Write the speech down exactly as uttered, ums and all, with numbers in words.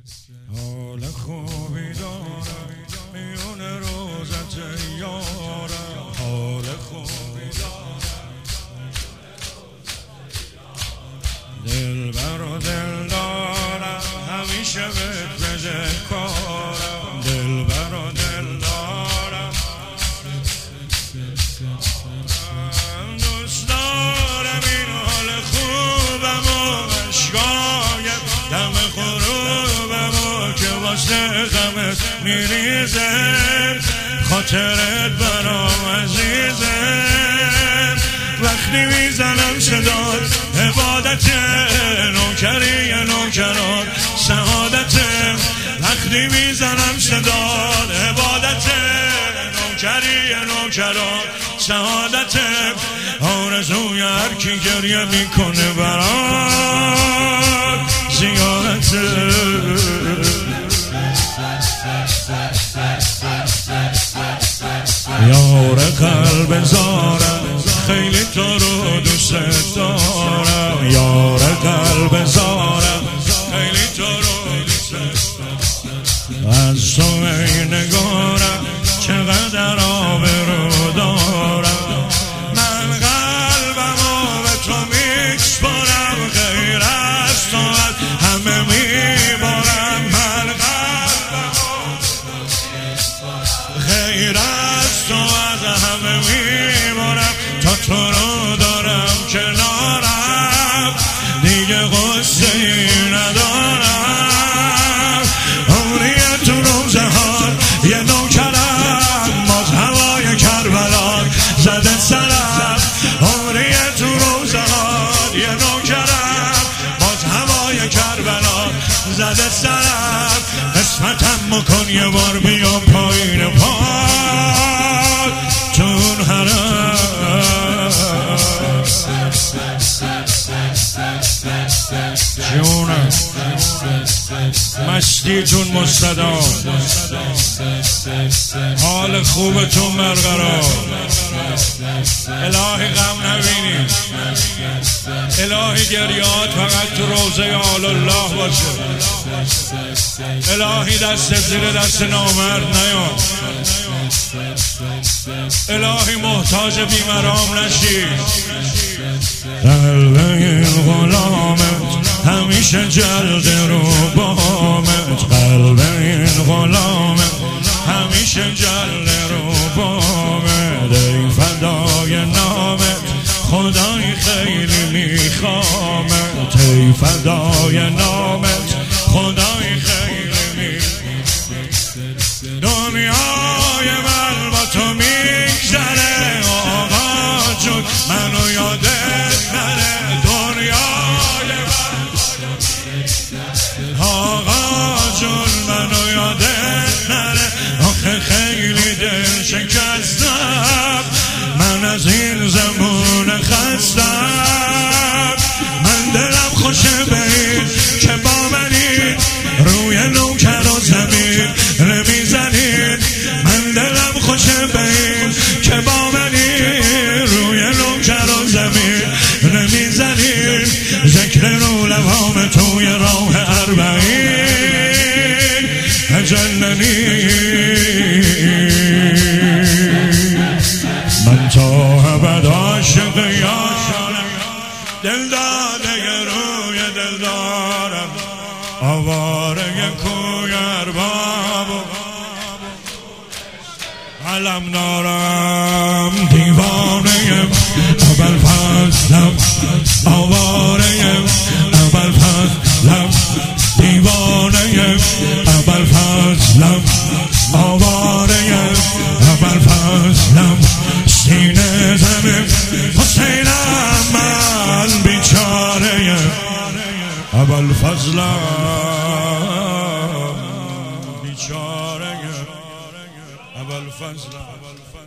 حال خوبی دارم میون روزت یارم، حال خوبی دارم دلبر و دل دارم همیشه بهت بده کارم، دلبر و دل دارم دوست دارم این حال خوبم و عشقایم دم غروبم و که واسه غمت میریزه خاطرت برام عزیزه وقتی میزنم صدات عبادت نوکری نوکران سعادت وقتی میزنم صدات عبادت نوکری نوکران سعادت آرزوی هر کی گریه میکنه برات زیارت یار قلب زارم خیلی تو رو دوست دارم، یار قلب زارم خیلی تو رو دوست دارم از تو ای نگارم چقدر آبرو دارم من قلبمو به تو میسپارم غیر از تو از همه میبارم من قلبمو غیر از تو از همه میبارم تا تو رو دارم کنارم دیگه غصه ندارم عمری تو روزه ها یه نوکرم باز هوای کربلا زده سرم عمری تو روزه ها یه نوکرم باز هوای کربلا زده سرم قسمتم مکن یه بار بیام پایین پاد چون حرم جونم مستی جون مستدام حال خوبتون برقرار الهی غم نبینی الهی گریات فقط تو روزه آل الله باشه الهی دست زیر دست نامرد نیا الهی محتاج بیمرام نشی قلب این غلامت همیشه جلد رو بامت قلب این غلامت همیشه جلد رو بامت ای فدای نامت خدای خیلی میخوامت ای فدای نامت خدای خیلی میخوامت دنیای من با تو میگذره آقا جون منو یادت نره دنیای من آقا جون منو یادت نره آخه خیلی دل شکستم من از این زمان خستم من دلم خوشه به این که با منین روی نوکر و زمین نمیزنین من دلم خوشه به این که با منین روی نوکر و زمین نمیزنین ذکر رو لبام توی راه اربعین اجلنی من تا ابد عاشق یارم دل داده روی دل دارم آواره کوی ارباب علم دارم دیوانه اول فضلم آواره اول فضلم دیوانه اول فضلم آواره اول فضلم سینه زمین حسینم من بیچاره اول فضلم بیچاره اول فضلم